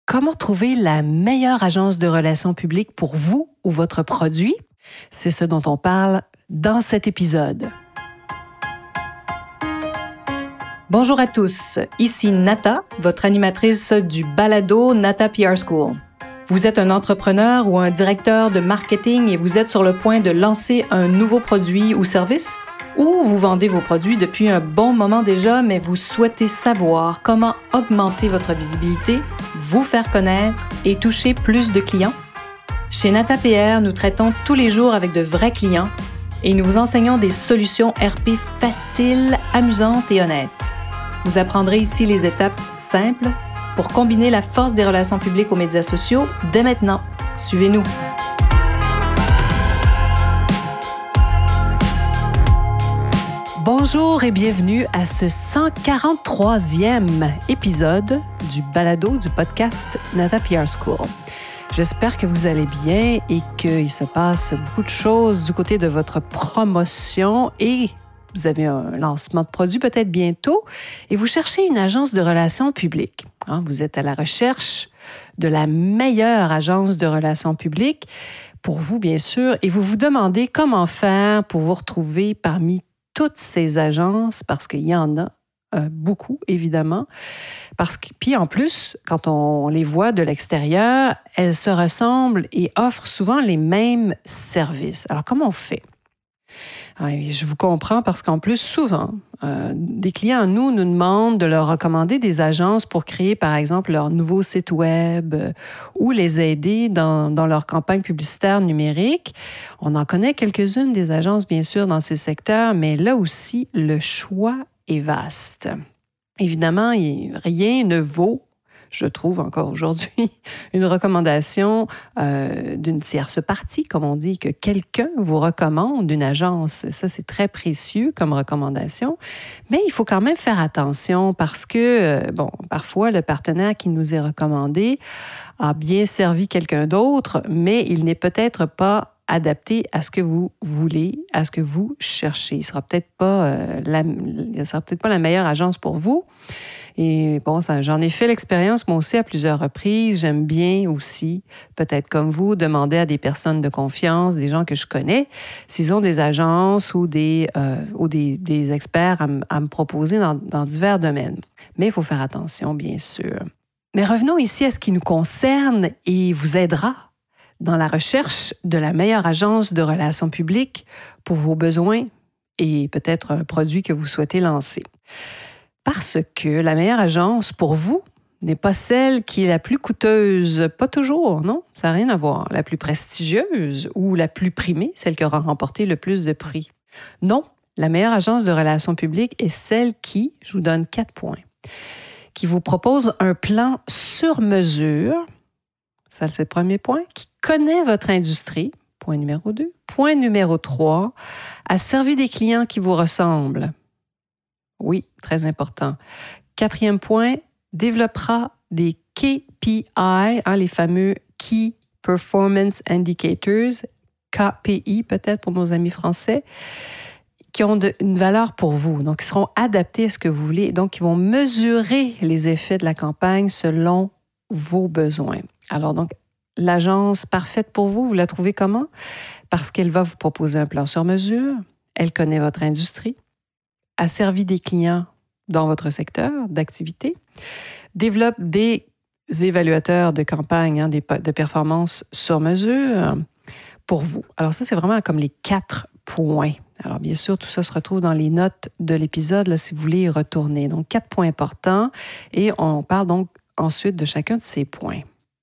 Comment trouver la meilleure agence de relations publiques pour vous ou votre produit? C'est ce dont on parle dans cet épisode. Bonjour à tous, ici Nata, votre animatrice du balado Nata PR School. Vous êtes un entrepreneur ou un directeur de marketing et vous êtes sur le point de lancer un nouveau produit ou service? Ou vous vendez vos produits depuis un bon moment déjà, mais vous souhaitez savoir comment augmenter votre visibilité, vous faire connaître et toucher plus de clients? Chez Nata PR, nous traitons tous les jours avec de vrais clients et nous vous enseignons des solutions RP faciles, amusantes et honnêtes. Vous apprendrez ici les étapes simples pour combiner la force des relations publiques aux médias sociaux dès maintenant. Suivez-nous! Bonjour et bienvenue à ce 143e épisode du balado du podcast Nata PR School. J'espère que vous allez bien et qu'il se passe beaucoup de choses du côté de votre promotion et vous avez un lancement de produit peut-être bientôt et vous cherchez une agence de relations publiques. Vous êtes à la recherche de la meilleure agence de relations publiques pour vous, bien sûr, et vous vous demandez comment faire pour vous retrouver parmi toutes ces agences, parce qu'il y en a beaucoup, évidemment. Puis en plus, quand on les voit de l'extérieur, elles se ressemblent et offrent souvent les mêmes services. Alors, comment on fait? Je vous comprends parce qu'en plus, souvent, des clients à nous demandent de leur recommander des agences pour créer, par exemple, leur nouveau site web ou les aider dans leur campagne publicitaire numérique. On en connaît quelques-unes des agences, bien sûr, dans ces secteurs, mais là aussi, le choix est vaste. Évidemment, rien ne vaut, je trouve encore aujourd'hui, une recommandation d'une tierce partie, comme on dit, que quelqu'un vous recommande une agence. Ça, c'est très précieux comme recommandation. Mais il faut quand même faire attention parce que, parfois, le partenaire qui nous est recommandé a bien servi quelqu'un d'autre, mais il n'est peut-être pas adapté à ce que vous voulez, à ce que vous cherchez. Il ne sera peut-être pas la meilleure agence pour vous. Et j'en ai fait l'expérience, moi aussi, à plusieurs reprises. J'aime bien aussi, peut-être comme vous, demander à des personnes de confiance, des gens que je connais, s'ils ont des agences ou des experts à me proposer dans divers domaines. Mais il faut faire attention, bien sûr. Mais revenons ici à ce qui nous concerne et vous aidera dans la recherche de la meilleure agence de relations publiques pour vos besoins et peut-être un produit que vous souhaitez lancer. Parce que la meilleure agence pour vous n'est pas celle qui est la plus coûteuse, pas toujours, non? Ça n'a rien à voir. La plus prestigieuse ou la plus primée, celle qui aura remporté le plus de prix. Non, la meilleure agence de relations publiques est celle qui, je vous donne 4 points, qui vous propose un plan sur mesure, ça c'est le premier point, qui connaît votre industrie, point numéro 2. Point numéro 3, a servi des clients qui vous ressemblent. Oui, très important. 4e point, développera des KPI, les fameux Key Performance Indicators, KPI peut-être pour nos amis français, qui ont une valeur pour vous. Donc, ils seront adaptés à ce que vous voulez. Donc, ils vont mesurer les effets de la campagne selon vos besoins. Alors, donc, l'agence parfaite pour vous, vous la trouvez comment? Parce qu'elle va vous proposer un plan sur mesure, elle connaît votre industrie, a servi des clients dans votre secteur d'activité, développe des évaluateurs de campagne, de performance sur mesure pour vous. Alors ça, c'est vraiment comme les 4 points. Alors bien sûr, tout ça se retrouve dans les notes de l'épisode, là, si vous voulez y retourner. Donc, 4 points importants et on parle donc ensuite de chacun de ces points.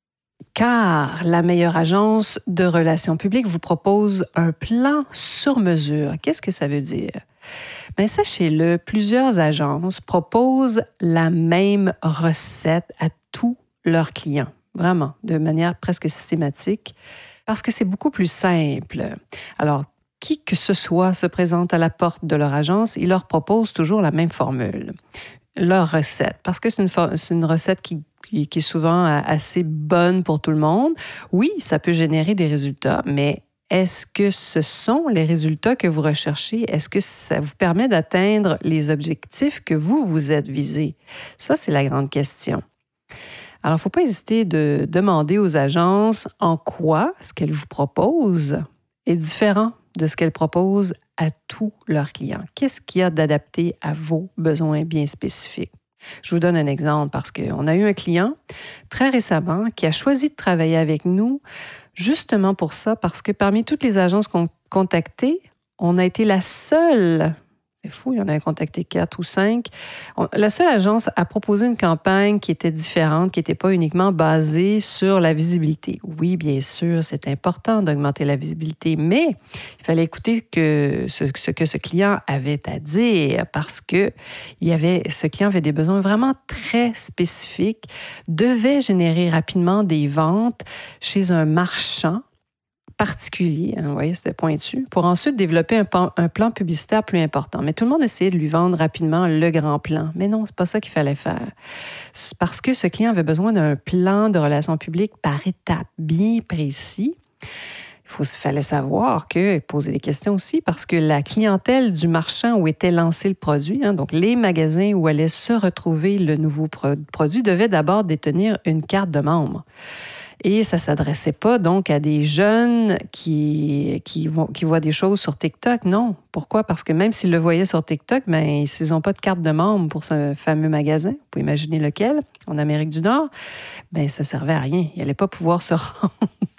Car la meilleure agence de relations publiques vous propose un plan sur mesure. Qu'est-ce que ça veut dire? Bien, sachez-le, plusieurs agences proposent la même recette à tous leurs clients, vraiment, de manière presque systématique, parce que c'est beaucoup plus simple. Alors, qui que ce soit se présente à la porte de leur agence, ils leur proposent toujours la même formule, leur recette, parce que c'est une recette qui est souvent assez bonne pour tout le monde. Oui, ça peut générer des résultats, mais est-ce que ce sont les résultats que vous recherchez? Est-ce que ça vous permet d'atteindre les objectifs que vous vous êtes visés? Ça, c'est la grande question. Alors, il ne faut pas hésiter de demander aux agences en quoi ce qu'elles vous proposent est différent de ce qu'elles proposent à tous leurs clients. Qu'est-ce qu'il y a d'adapté à vos besoins bien spécifiques? Je vous donne un exemple parce qu'on a eu un client très récemment qui a choisi de travailler avec nous justement pour ça, parce que parmi toutes les agences qu'on contactées, on a été la seule. C'est fou, il y en avait contacté 4 ou 5. La seule agence a proposé une campagne qui était différente, qui n'était pas uniquement basée sur la visibilité. Oui, bien sûr, c'est important d'augmenter la visibilité, mais il fallait écouter ce que ce client avait à dire parce que ce client avait des besoins vraiment très spécifiques, devait générer rapidement des ventes chez un marchand particulier, vous voyez, c'était pointu, pour ensuite développer un plan publicitaire plus important. Mais tout le monde essayait de lui vendre rapidement le grand plan. Mais non, c'est pas ça qu'il fallait faire. C'est parce que ce client avait besoin d'un plan de relations publiques par étapes bien précis. Il fallait savoir poser des questions aussi, parce que la clientèle du marchand où était lancé le produit, donc les magasins où allait se retrouver le nouveau produit, devaient d'abord détenir une carte de membre. Et ça ne s'adressait pas donc à des jeunes qui voient des choses sur TikTok. Non. Pourquoi? Parce que même s'ils le voyaient sur TikTok, s'ils n'ont pas de carte de membre pour ce fameux magasin, vous pouvez imaginer lequel, en Amérique du Nord, ça ne servait à rien. Ils n'allaient pas pouvoir se rendre.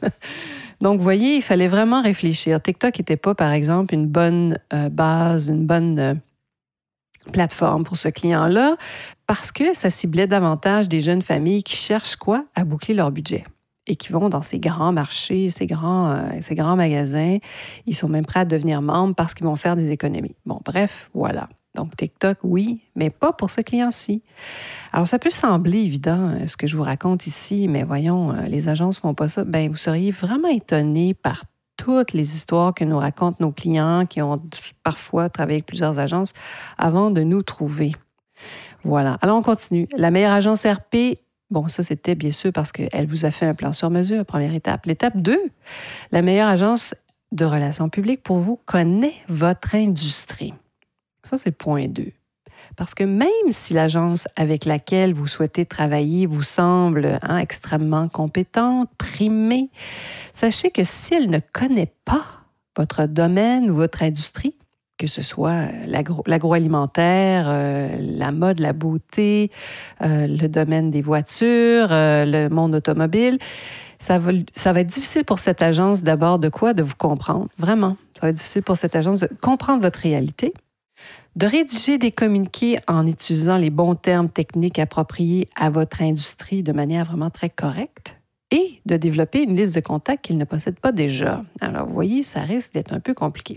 Donc, vous voyez, il fallait vraiment réfléchir. TikTok n'était pas, par exemple, une bonne base, une bonne plateforme pour ce client-là, parce que ça ciblait davantage des jeunes familles qui cherchent quoi? À boucler leur budget. Et qui vont dans ces grands marchés, ces grands magasins. Ils sont même prêts à devenir membres parce qu'ils vont faire des économies. Bon, bref, voilà. Donc, TikTok, oui, mais pas pour ce client-ci. Alors, ça peut sembler évident, ce que je vous raconte ici, mais voyons, les agences ne font pas ça. Vous seriez vraiment étonné par toutes les histoires que nous racontent nos clients qui ont parfois travaillé avec plusieurs agences avant de nous trouver. Voilà. Alors, on continue. La meilleure agence RP. Bon, ça, c'était bien sûr parce qu'elle vous a fait un plan sur mesure, première étape. L'étape 2, la meilleure agence de relations publiques pour vous connaît votre industrie. Ça, c'est le point 2. Parce que même si l'agence avec laquelle vous souhaitez travailler vous semble extrêmement compétente, primée, sachez que si elle ne connaît pas votre domaine ou votre industrie, que ce soit l'agroalimentaire, la mode, la beauté, le domaine des voitures, le monde automobile, ça va être difficile pour cette agence d'abord de vous comprendre. Vraiment, ça va être difficile pour cette agence de comprendre votre réalité, de rédiger des communiqués en utilisant les bons termes techniques appropriés à votre industrie de manière vraiment très correcte et de développer une liste de contacts qu'ils ne possèdent pas déjà. Alors, vous voyez, ça risque d'être un peu compliqué.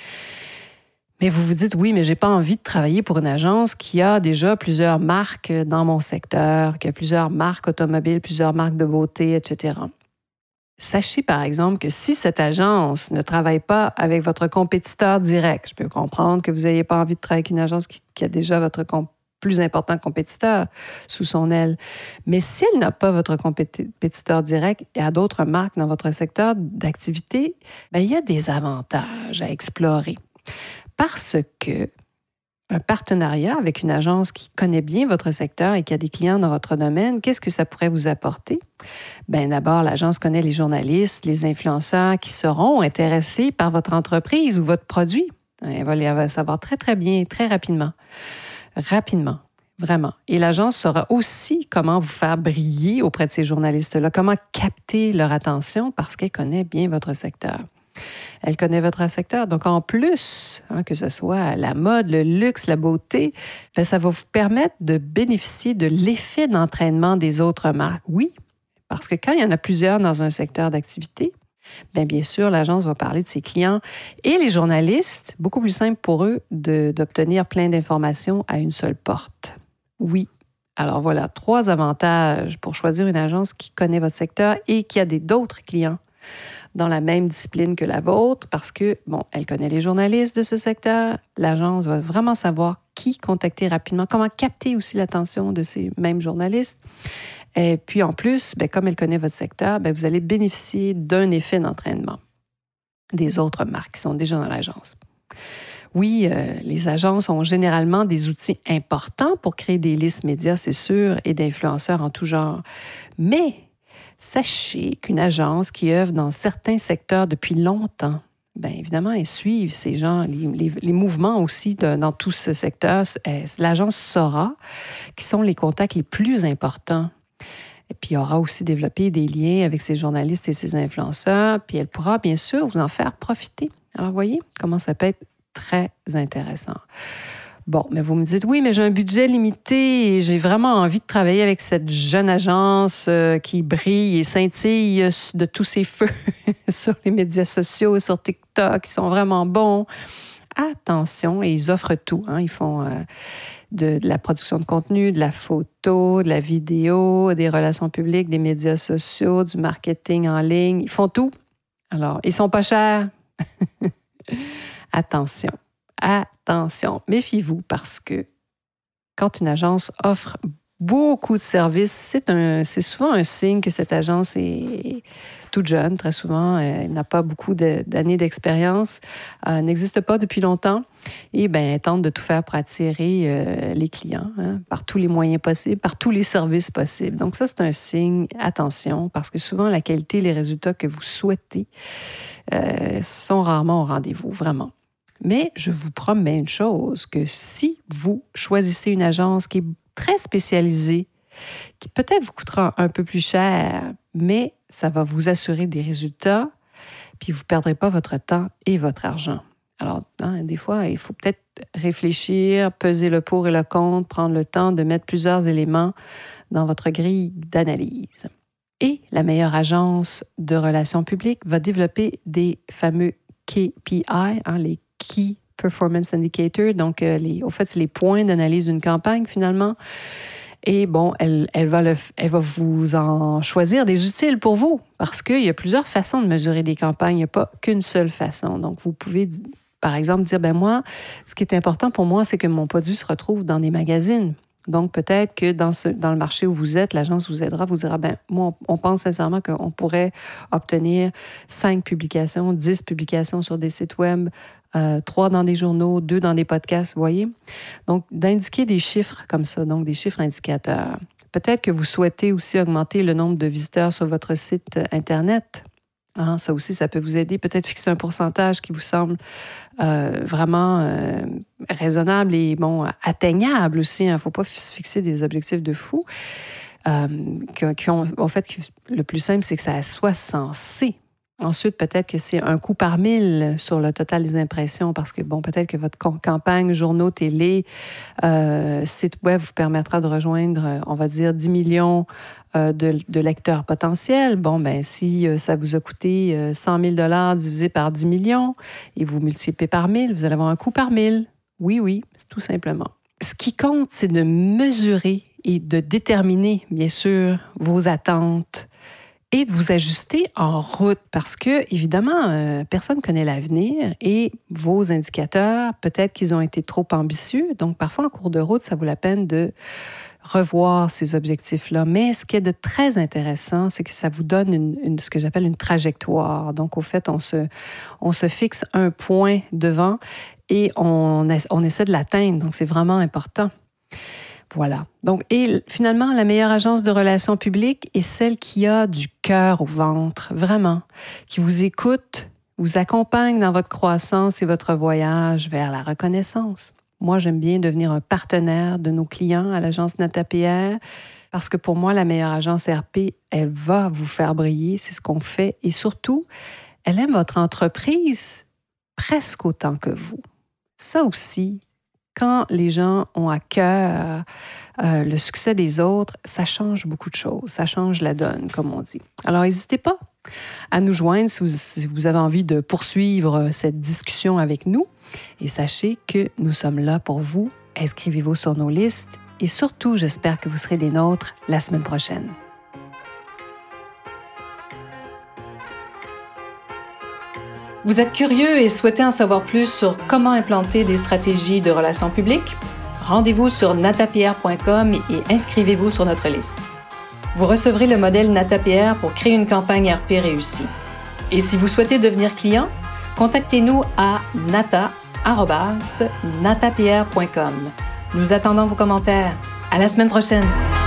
Mais vous vous dites, oui, mais je n'ai pas envie de travailler pour une agence qui a déjà plusieurs marques dans mon secteur, qui a plusieurs marques automobiles, plusieurs marques de beauté, etc. Sachez, par exemple, que si cette agence ne travaille pas avec votre compétiteur direct, je peux comprendre que vous n'ayez pas envie de travailler avec une agence qui a déjà votre plus important compétiteur sous son aile. Mais si elle n'a pas votre compétiteur direct et a d'autres marques dans votre secteur d'activité, il y a des avantages à explorer. Parce que un partenariat avec une agence qui connaît bien votre secteur et qui a des clients dans votre domaine, qu'est-ce que ça pourrait vous apporter? D'abord, l'agence connaît les journalistes, les influenceurs qui seront intéressés par votre entreprise ou votre produit. Elle va les savoir très, très bien, très rapidement. Rapidement, vraiment. Et l'agence saura aussi comment vous faire briller auprès de ces journalistes-là, comment capter leur attention parce qu'elle connaît bien votre secteur. Elle connaît votre secteur. Donc, en plus, que ce soit la mode, le luxe, la beauté, ça va vous permettre de bénéficier de l'effet d'entraînement des autres marques. Oui, parce que quand il y en a plusieurs dans un secteur d'activité, bien sûr, l'agence va parler de ses clients et les journalistes, beaucoup plus simple pour eux d'obtenir plein d'informations à une seule porte. Oui. Alors voilà, 3 avantages pour choisir une agence qui connaît votre secteur et qui a d'autres clients dans la même discipline que la vôtre parce que, elle connaît les journalistes de ce secteur. L'agence va vraiment savoir qui contacter rapidement, comment capter aussi l'attention de ces mêmes journalistes. Et puis, en plus, comme elle connaît votre secteur, vous allez bénéficier d'un effet d'entraînement des autres marques qui sont déjà dans l'agence. Oui, les agences ont généralement des outils importants pour créer des listes médias, c'est sûr, et d'influenceurs en tout genre. Mais sachez qu'une agence qui œuvre dans certains secteurs depuis longtemps, bien évidemment, elle suit ces gens, les mouvements aussi dans tout ce secteur. L'agence saura qui sont les contacts les plus importants. Et puis, il aura aussi développé des liens avec ses journalistes et ses influenceurs. Puis, elle pourra bien sûr vous en faire profiter. Alors, voyez comment ça peut être très intéressant. Bon, mais vous me dites, oui, mais j'ai un budget limité et j'ai vraiment envie de travailler avec cette jeune agence qui brille et scintille de tous ses feux sur les médias sociaux, sur TikTok, ils sont vraiment bons. Attention, et ils offrent tout. Ils font de la production de contenu, de la photo, de la vidéo, des relations publiques, des médias sociaux, du marketing en ligne. Ils font tout. Alors, ils sont pas chers. Attention. Attention, méfiez-vous parce que quand une agence offre beaucoup de services, c'est souvent un signe que cette agence est toute jeune, très souvent. Elle n'a pas beaucoup d'années d'expérience, n'existe pas depuis longtemps et elle tente de tout faire pour attirer les clients par tous les moyens possibles, par tous les services possibles. Donc ça, c'est un signe, attention, parce que souvent la qualité et les résultats que vous souhaitez sont rarement au rendez-vous, vraiment. Mais je vous promets une chose, que si vous choisissez une agence qui est très spécialisée, qui peut-être vous coûtera un peu plus cher, mais ça va vous assurer des résultats, puis vous ne perdrez pas votre temps et votre argent. Alors, des fois, il faut peut-être réfléchir, peser le pour et le contre, prendre le temps de mettre plusieurs éléments dans votre grille d'analyse. Et la meilleure agence de relations publiques va développer des fameux KPI, les Key Performance Indicators, donc au fait, c'est les points d'analyse d'une campagne finalement. Et bon, elle va vous en choisir des utiles pour vous parce qu'il y a plusieurs façons de mesurer des campagnes, il n'y a pas qu'une seule façon. Donc, vous pouvez, par exemple, dire, moi, ce qui est important pour moi, c'est que mon produit se retrouve dans des magazines. Donc, peut-être que dans le marché où vous êtes, l'agence vous aidera, vous dira, moi, on pense sincèrement qu'on pourrait obtenir 5 publications, 10 publications sur des sites web, 3 dans des journaux, 2 dans des podcasts, vous voyez? Donc, d'indiquer des chiffres comme ça, donc des chiffres indicateurs. Peut-être que vous souhaitez aussi augmenter le nombre de visiteurs sur votre site Internet. Ça aussi, ça peut vous aider. Peut-être fixer un pourcentage qui vous semble vraiment raisonnable et atteignable aussi. Il ne faut pas fixer des objectifs de fou. En fait, le plus simple, c'est que ça soit censé. Ensuite, peut-être que c'est un coût par 1000 sur le total des impressions parce que, peut-être que votre campagne, journaux, télé, site web vous permettra de rejoindre, on va dire, 10 millions de lecteurs potentiels. Si ça vous a coûté 100 000 divisé par 10 millions et vous multipliez par 1000, vous allez avoir un coût par 1000. Oui, tout simplement. Ce qui compte, c'est de mesurer et de déterminer, bien sûr, vos attentes et de vous ajuster en route parce que, évidemment, personne ne connaît l'avenir et vos indicateurs, peut-être qu'ils ont été trop ambitieux. Donc, parfois, en cours de route, ça vaut la peine de revoir ces objectifs-là. Mais ce qui est de très intéressant, c'est que ça vous donne ce que j'appelle une trajectoire. Donc, au fait, on se fixe un point devant et on essaie de l'atteindre. Donc, c'est vraiment important. Voilà. Donc, et finalement, la meilleure agence de relations publiques est celle qui a du cœur au ventre, vraiment, qui vous écoute, vous accompagne dans votre croissance et votre voyage vers la reconnaissance. Moi, j'aime bien devenir un partenaire de nos clients à l'agence NataPR parce que pour moi, la meilleure agence RP, elle va vous faire briller, c'est ce qu'on fait. Et surtout, elle aime votre entreprise presque autant que vous. Ça aussi, quand les gens ont à cœur le succès des autres, ça change beaucoup de choses. Ça change la donne, comme on dit. Alors, n'hésitez pas à nous joindre si vous avez envie de poursuivre cette discussion avec nous. Et sachez que nous sommes là pour vous. Inscrivez-vous sur nos listes. Et surtout, j'espère que vous serez des nôtres la semaine prochaine. Vous êtes curieux et souhaitez en savoir plus sur comment implanter des stratégies de relations publiques? Rendez-vous sur natapr.com et inscrivez-vous sur notre liste. Vous recevrez le modèle NataPR pour créer une campagne RP réussie. Et si vous souhaitez devenir client, contactez-nous à nata@ natapierre.com. Nous attendons vos commentaires. À la semaine prochaine!